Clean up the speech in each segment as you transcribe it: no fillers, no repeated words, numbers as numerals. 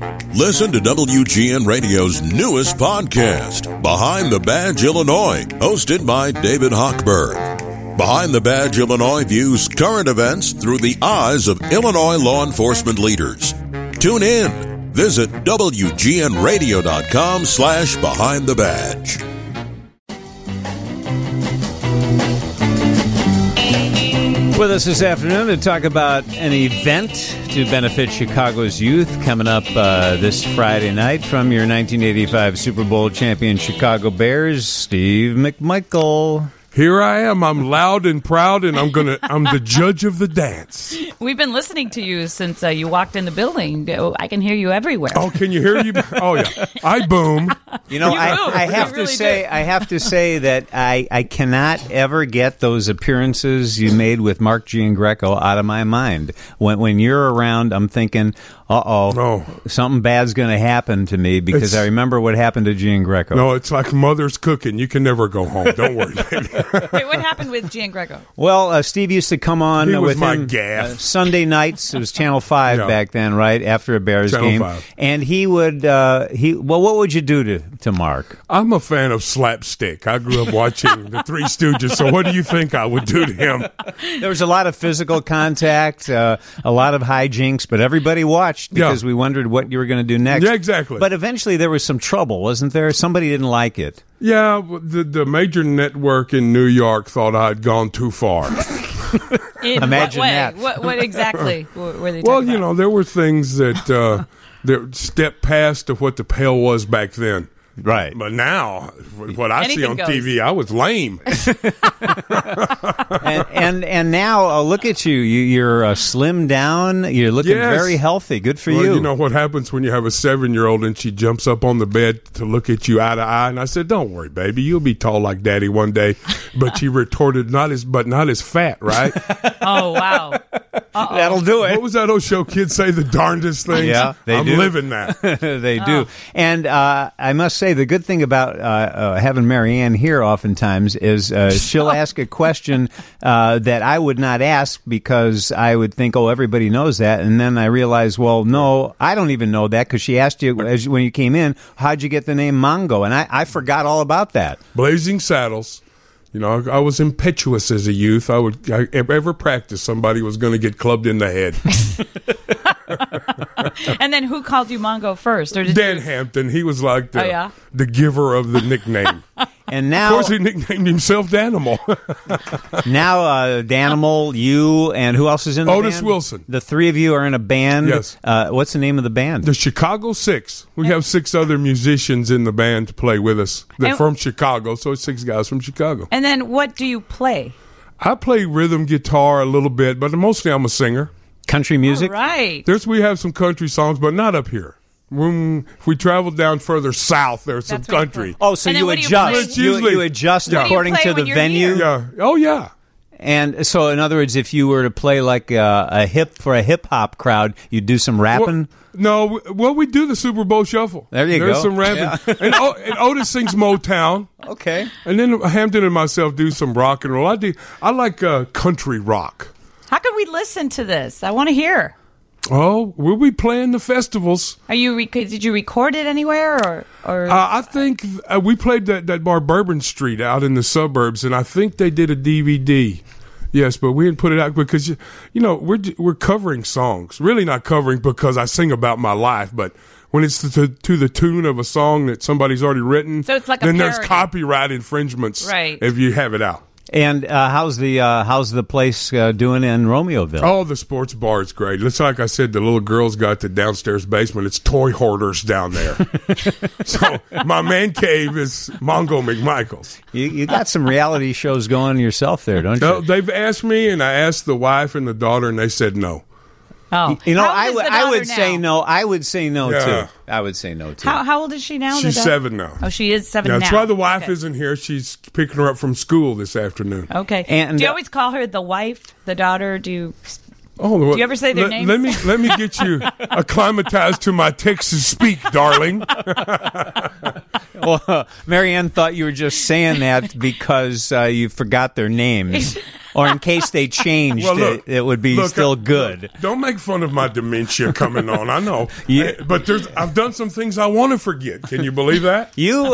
Listen to WGN Radio's newest podcast, Behind the Badge Illinois, hosted by David Hochberg. Behind the Badge Illinois views current events through the eyes of Illinois law enforcement leaders. Tune in. Visit WGNRadio.com/Behind the Badge. With us this afternoon to talk about an event to benefit Chicago's youth coming up this Friday night from your 1985 Super Bowl champion Chicago Bears, Steve McMichael. Here I am. I'm loud and proud, and I'm the judge of the dance. We've been listening to you since you walked in the building. I can hear you everywhere. Oh, can you hear you? Oh, yeah. I boom. You know, I have to say that I cannot ever get those appearances you made with Mark Giangreco out of my mind. When you're around, I'm thinking, something bad's going to happen to me because I remember what happened to Giangreco. No, it's like mother's cooking. You can never go home. Don't worry, baby. Wait, what happened with Giangreco? Well, Steve used to come on with my him gaff. Sunday nights. It was Channel 5 back then, right? After a Bears Channel game. 5. And he would, what would you do to Mark? I'm a fan of slapstick. I grew up watching the Three Stooges, so what do you think I would do to him? There was a lot of physical contact, a lot of hijinks, but everybody watched because we wondered what you were going to do next. Yeah, exactly. But eventually there was some trouble, wasn't there? Somebody didn't like it. Yeah, the major network in New York thought I had gone too far. Imagine what way? That. What exactly were they talking Well, about? there were things that stepped past to what the pale was back then. Right. But now, what I see on goes. TV, I was lame. and now, look at you. You're slimmed down. You're looking very healthy. Good for you. You know what happens when you have a 7-year-old and she jumps up on the bed to look at you eye to eye? And I said, don't worry, baby. You'll be tall like Daddy one day. But she retorted, not as fat, right? Oh, wow. Uh-oh. That'll do it. What was that old show kids say? The darndest things? Yeah, I'm do. living that. They do. And I must say, the good thing about having Marianne here oftentimes is she'll ask a question that I would not ask because I would think, everybody knows that. And then I realize, well, no, I don't even know that because she asked you when you came in, how'd you get the name Mongo? And I forgot all about that. Blazing Saddles. I was impetuous as a youth. Every practice, somebody was going to get clubbed in the head. And then who called you Mongo first? Or Dan Hampton. He was like the giver of the nickname. And now, of course, he nicknamed himself Danimal. Now, Danimal, you, and who else is in the band? Otis Wilson. The three of you are in a band. Yes. What's the name of the band? The Chicago Six. We have 6 other musicians in the band to play with us. They're from Chicago, so it's 6 guys from Chicago. And then what do you play? I play rhythm guitar a little bit, but mostly I'm a singer. Country music? All right. We have some country songs, but not up here. If we travel down further south, there's some country. Oh, so you adjust. You adjust according to the venue? Yeah. Oh, yeah. And so, in other words, if you were to play like a hip-hop crowd, you'd do some rapping? We do the Super Bowl Shuffle. There you go. There's some rapping. Yeah. And Otis sings Motown. Okay. And then Hampton and myself do some rock and roll. I like country rock. How can we listen to this? I want to hear. Oh, we'll be playing the festivals. Are you? Did you record it anywhere, or? I think we played that bar Bourbon Street out in the suburbs, and I think they did a DVD. Yes, but we didn't put it out because we're covering songs. Really not covering because I sing about my life, but when it's to the tune of a song that somebody's already written, so it's like then there's copyright infringements. Right. If you have it out. And how's the place doing in Romeoville? Oh, the sports bar is great. It's like I said, the little girls got the downstairs basement. It's toy hoarders down there. So my man cave is Mongo McMichael's. You got some reality shows going yourself there, don't you? They've asked me, and I asked the wife and the daughter, and they said no. Oh, I would say no. I would say no too. I would say no too. How old is she now? She's 7 now. Oh, she is 7 now. That's why the wife isn't here. She's picking her up from school this afternoon. Okay. And do you always call her the wife, the daughter? Do you ever say their names? Let me get you acclimatized to my Texas speak, darling. Well, Marianne thought you were just saying that because you forgot their names. Or in case they changed, it would be still good. Look, don't make fun of my dementia coming on. I know. But I've done some things I want to forget. Can you believe that?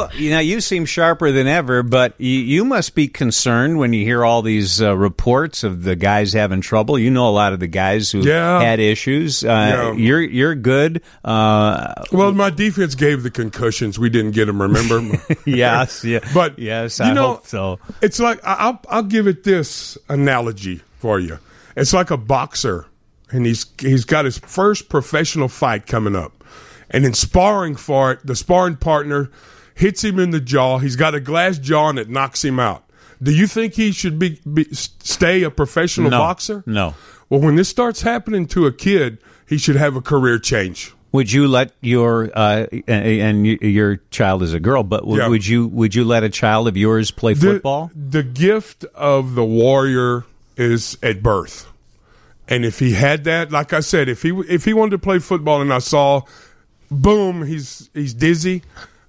You seem sharper than ever, but you must be concerned when you hear all these reports of the guys having trouble. You know a lot of the guys who had issues. You're good. Well, my defense gave the concussions. We didn't get them, remember? Yes. Yeah. But, I hope so. It's like, I'll give it this analogy for you. It's like a boxer, and he's got his first professional fight coming up. And in sparring for it, the sparring partner hits him in the jaw. He's got a glass jaw, and it knocks him out. Do you think he should stay a professional boxer? No. Well, when this starts happening to a kid, he should have a career change. Would you let your and your child is a girl, but would you let a child of yours play football? The gift of the warrior is at birth, and if he had that, like I said, if he wanted to play football, and I saw, boom, he's dizzy,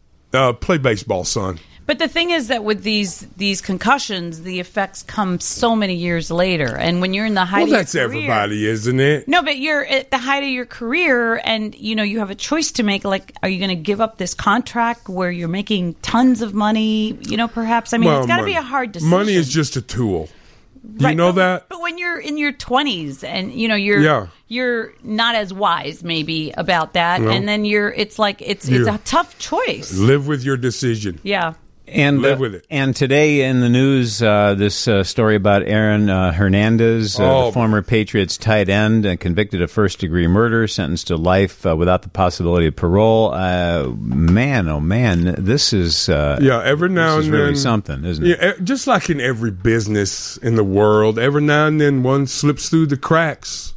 play baseball, son. But the thing is that with these concussions, the effects come so many years later. And when you're in the height of your career... Well, that's everybody, isn't it? No, but you're at the height of your career, and, you have a choice to make. Like, are you going to give up this contract where you're making tons of money, perhaps? I mean, it's got to be a hard decision. Money is just a tool. Do you know that? But when you're in your 20s and, you're not as wise maybe about that, and then it's a tough choice. Live with your decision. Yeah. And live with it. And today in the news, this story about Aaron Hernandez, the former Patriots tight end, convicted of first-degree murder, sentenced to life without the possibility of parole. Man, oh man, this is every now and then really something, isn't it? Yeah, just like in every business in the world, every now and then one slips through the cracks.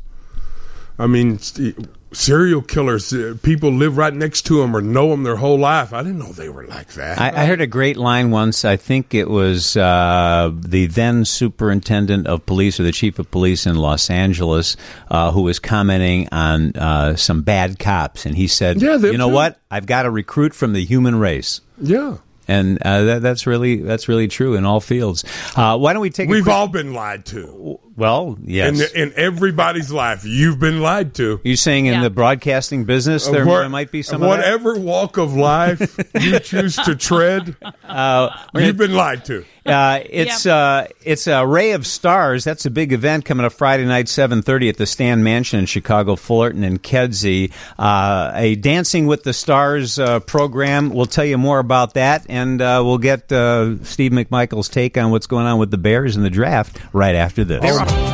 I mean, serial killers, people live right next to them or know them their whole life. I didn't know they were like that. I heard a great line once. I think it was the then superintendent of police or the chief of police in Los Angeles who was commenting on some bad cops. And he said, you know what? I've got to recruit from the human race. Yeah. And that's really true in all fields. Why don't we take? We've all been lied to. Well, yes. In everybody's life, you've been lied to. You're saying in the broadcasting business there might be some whatever of that? Walk of life you choose to tread, you've been lied to. It's a Ray of Stars. That's a big event coming up Friday night, 7:30 at the Stan Mansion in Chicago, Fullerton, and Kedzie. A Dancing with the Stars program. We'll tell you more about that, and we'll get Steve McMichael's take on what's going on with the Bears in the draft right after this.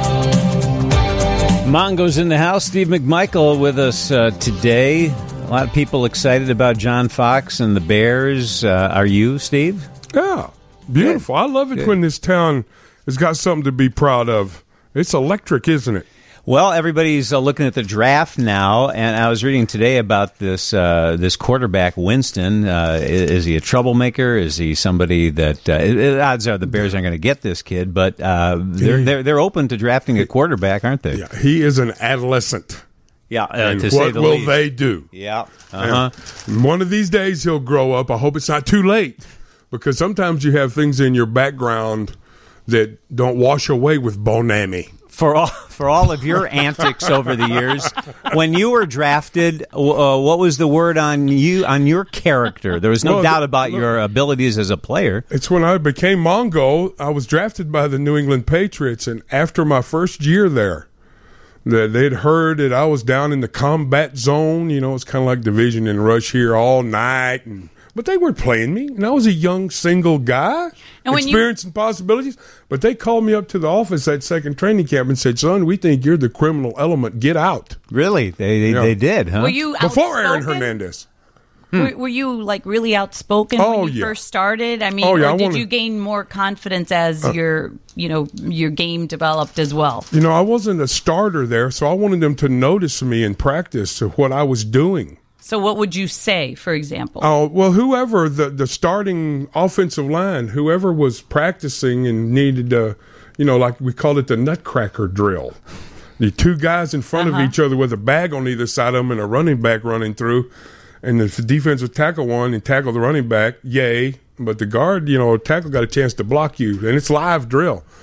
Mongo's in the house. Steve McMichael with us today. A lot of people excited about John Fox and the Bears. Are you, Steve? Yeah. Beautiful. Good. I love it when this town has got something to be proud of. It's electric, isn't it? Well, everybody's looking at the draft now, and I was reading today about this quarterback, Winston. Is he a troublemaker? Is he somebody that odds are the Bears aren't going to get this kid, but they're open to drafting a quarterback, aren't they? Yeah, he is an adolescent. Yeah, and to say the least. What will they do? Yeah. One of these days he'll grow up. I hope it's not too late, because sometimes you have things in your background that don't wash away with Bonami. For all of your antics over the years, when you were drafted, what was the word on your character? There was no doubt about your abilities as a player. It's when I became Mongo. I was drafted by the New England Patriots, and after my first year there, they'd heard that I was down in the combat zone. It's kind of like division and rush here all night, but they weren't playing me, and I was a young single guy, experience and possibilities. But they called me up to the office at second training camp and said, "Son, we think you're the criminal element. Get out." Really? They did, huh? Were you before Aaron Hernandez? Were you really outspoken when you first started? I mean, or did you gain more confidence as your game developed as well? I wasn't a starter there, so I wanted them to notice me in practice of what I was doing. So what would you say, for example? Oh, well, whoever, the starting offensive line, whoever was practicing and needed to, like we called it the nutcracker drill. The two guys in front of each other with a bag on either side of them and a running back running through. And if the defense would tackle one and tackle the running back, yay. But the guard, tackle got a chance to block you. And it's live drill.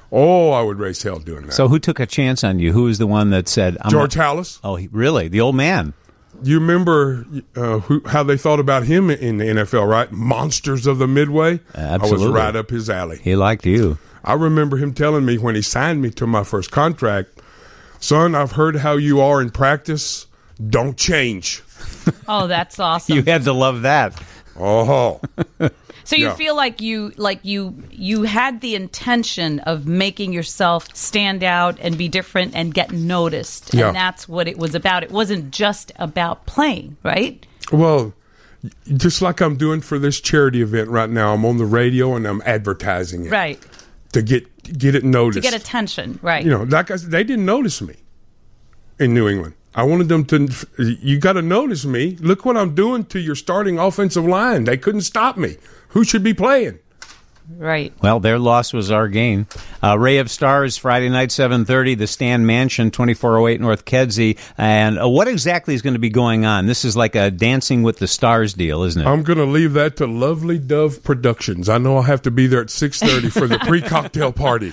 Oh, I would raise hell doing that. So who took a chance on you? Who was the one that said... George Halas. Oh, really? The old man. You remember how they thought about him in the NFL, right? Monsters of the Midway? Absolutely. I was right up his alley. He liked you. I remember him telling me when he signed me to my first contract, son, I've heard how you are in practice. Don't change. Oh, that's awesome. You had to love that. Oh. So you feel like you had the intention of making yourself stand out and be different and get noticed. Yeah. And that's what it was about. It wasn't just about playing, right? Well, just like I'm doing for this charity event right now, I'm on the radio and I'm advertising it. Right. To get it noticed. To get attention, right. You know, like I said, they didn't notice me in New England. I wanted them to, you got to notice me. Look what I'm doing to your starting offensive line. They couldn't stop me. Who should be playing? Right. Well, their loss was our gain. Ray of Stars, Friday night, 7:30, the Stan Mansion, 2408 North Kedzie. And what exactly is going to be going on? This is like a Dancing with the Stars deal, isn't it? I'm going to leave that to Lovely Dove Productions. I know I'll have to be there at 6:30 for the pre-cocktail party.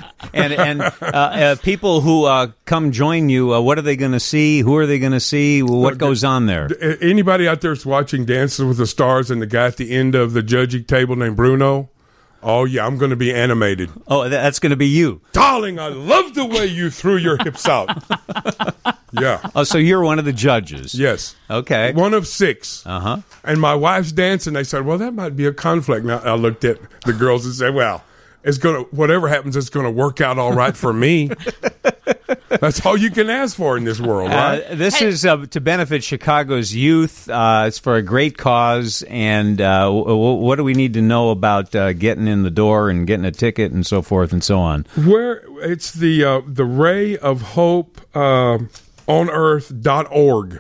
And people who come join you, what are they going to see? Who are they going to see? What goes on there? Anybody out there is watching Dances with the Stars and the guy at the end of the judging table named Bruno? Oh, yeah, I'm going to be animated. Oh, that's going to be you. Darling, I love the way you threw your hips out. Yeah. Oh, so you're one of the judges. Yes. Okay. One of 6. Uh-huh. And my wife's dancing. They said, well, that might be a conflict. Now, I looked at the girls and said, well, it's going to, whatever happens, it's going to work out all right for me. That's all you can ask for in this world, right? This is to benefit Chicago's youth. It's for a great cause. And what do we need to know about getting in the door and getting a ticket and so forth and so on? Where it's the Ray of Hope on Earth.org.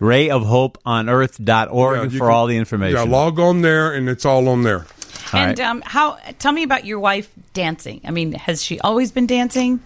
rayofhopeonearth.org for all the information. Yeah, log on there, and it's all on there. And tell me about your wife dancing. I mean, has she always been dancing?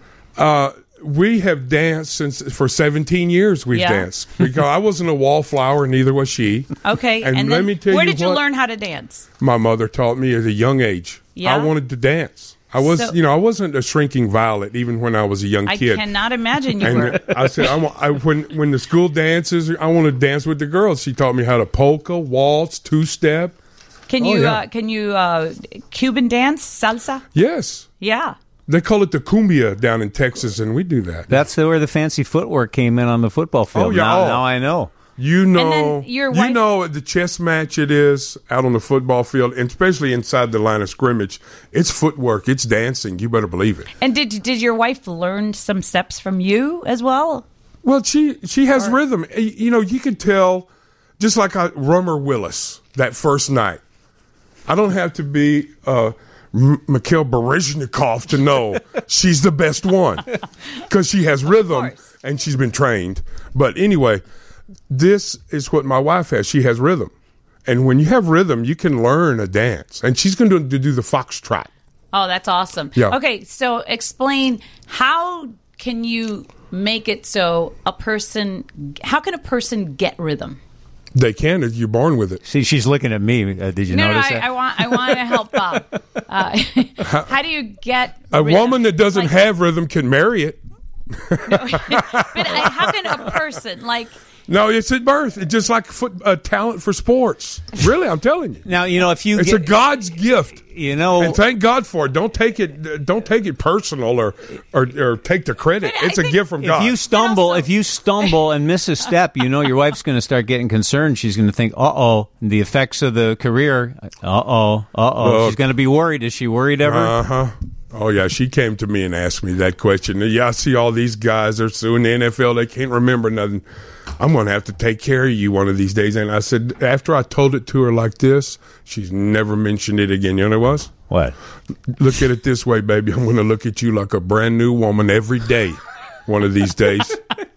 We have danced for 17 years. We've danced because I wasn't a wallflower, neither was she. Okay, and then, let me tell where you did you learn how to dance? My mother taught me at a young age. Yeah? I wanted to dance. I wasn't a shrinking violet even when I was a young kid. I cannot imagine you were. I said, when the school dances, I want to dance with the girls. She taught me how to polka, waltz, two-step. Can you Cuban dance, salsa? Yes. Yeah. They call it the cumbia down in Texas, and we do that. That's where the fancy footwork came in on the football field. Oh, yeah. Now I know. You know, and then your wife- you know the chess match it is out on the football field, and especially inside the line of scrimmage. It's footwork. It's dancing. You better believe it. And did your wife learn some steps from you as well? Well, she has rhythm. You know, you could tell, just like Rummer Willis that first night. I don't have to be Mikhail Baryshnikov to know she's the best one because she has rhythm and she's been trained. But anyway, this is what my wife has. She has rhythm. And when you have rhythm, you can learn a dance. And she's going to do the foxtrot. Oh, that's awesome. Yeah. Okay, so explain, how can you make it so how can a person get rhythm? They can if you're born with it. See, she's looking at me. Did you notice that? I want to help Bob. How do you get a rhythm? woman that doesn't have rhythm can marry it? But how can a person No, it's at birth. It's just like a talent for sports. Really, I'm telling you. Now, if you it's a God's gift. And thank God for it. Don't take it personal or take the credit. It's a gift from God. If you stumble and miss a step, your wife's going to start getting concerned. She's going to think, the effects of the career. She's going to be worried. Is she worried ever? Uh-huh. Oh, yeah, she came to me and asked me that question. Yeah, I see all these guys, they're suing the NFL, they can't remember nothing. I'm going to have to take care of you one of these days. And I said, after I told it to her like this, she's never mentioned it again. You know what it was? What? Look at it this way, baby. I'm going to look at you like a brand new woman every day one of these days.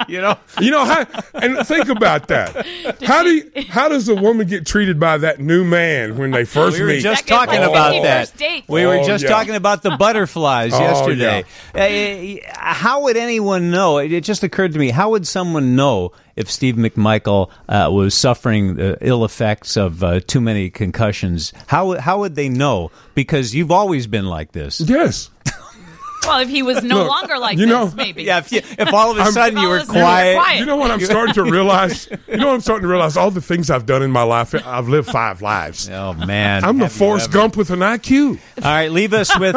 And think about that. How does a woman get treated by that new man when they first meet? We were just talking about that. We were just talking about the butterflies yesterday. Yeah. How would anyone know? It just occurred to me. How would someone know if Steve McMichael was suffering the ill effects of too many concussions? How would they know? Because you've always been like this. Yes. Well, if he was no longer like this, maybe. Yeah, if all of a sudden you were Fellas, you were quiet. quiet. You know what I'm starting to realize? All the things I've done in my life. I've lived 5 lives. Oh man, I'm the Have you Forrest ever. Gump with an IQ. All right, leave us with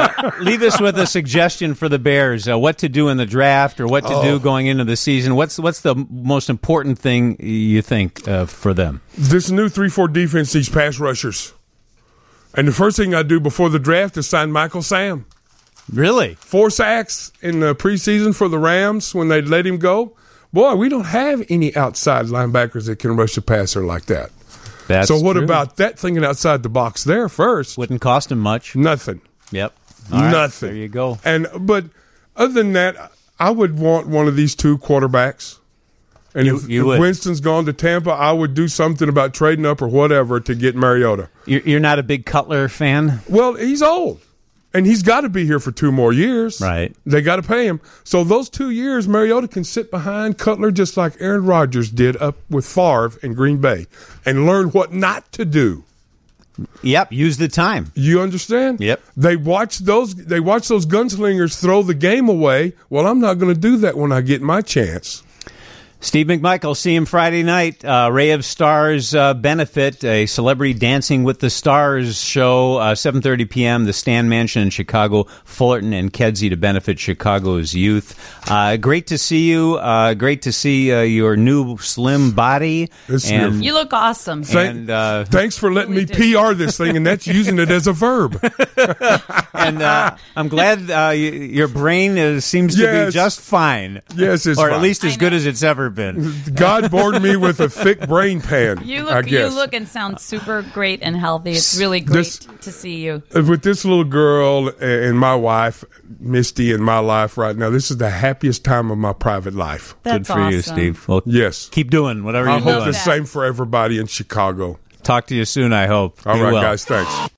a suggestion for the Bears. What to do in the draft, or what to do going into the season. What's the most important thing you think for them? This new 3-4 defense, these pass rushers. And the first thing I do before the draft is sign Michael Sam. Really? 4 sacks in the preseason for the Rams when they let him go. Boy, we don't have any outside linebackers that can rush the passer like that. That's so what true. about that thinking outside the box there first? Wouldn't cost him much. Nothing. Yep. All right, Nothing. there you go. But other than that, I would want one of these 2 quarterbacks. And if would. Winston's gone to Tampa, I would do something about trading up or whatever to get Mariota. You're not a big Cutler fan? Well, he's old. And he's got to be here for 2 more years. Right. They got to pay him. So those 2 years, Mariota can sit behind Cutler just like Aaron Rodgers did up with Favre in Green Bay and learn what not to do. Yep. Use the time. You understand? Yep. They watch those gunslingers throw the game away. Well, I'm not going to do that when I get my chance. Steve McMichael, see him Friday night. Ray of Stars benefit, a Celebrity Dancing with the Stars show, 7:30 p.m., the Stan Mansion in Chicago, Fullerton and Kedzie to benefit Chicago's youth. Great to see you. Great to see your new slim body. And You look awesome. Thanks for letting me PR this thing, and that's using it as a verb. and I'm glad your brain seems to be just fine. Yes, it's or fine. at least as good as it's ever been. God born me with a thick brain pan. You I guess. look and sound super great and healthy. It's really great to see you. With this little girl and my wife, Misty, in my life right now, this is the happiest time of my private life. That's Good for you, awesome. Steve. Well, Yes. keep doing whatever I you're hope doing. the same for everybody in Chicago. Talk to you soon, I hope. All Be right, well. guys. Thanks.